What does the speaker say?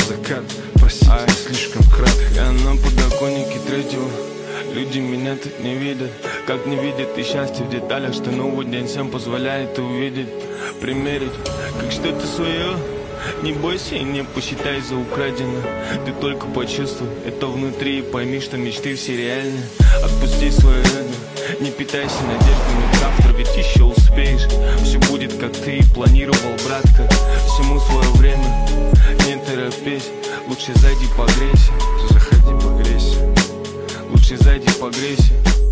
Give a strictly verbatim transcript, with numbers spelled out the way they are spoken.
закат, простите, Ай. слишком кратко. Я на подоконнике третьего, люди меня тут не видят. Как не видят и счастье в деталях, что новый день всем позволяет увидеть, примерить, как что-то свое. Не бойся и не посчитай за украденное. Ты только почувствуй это внутри и пойми, что мечты все реальны. Отпусти свое эго, не питайся надеждами завтра, ведь еще успеешь. Все будет, как ты и планировал, братка. Всему свое время, не торопись. Лучше зайди погрейся, Заходи, погрейся. лучше зайди погрейся.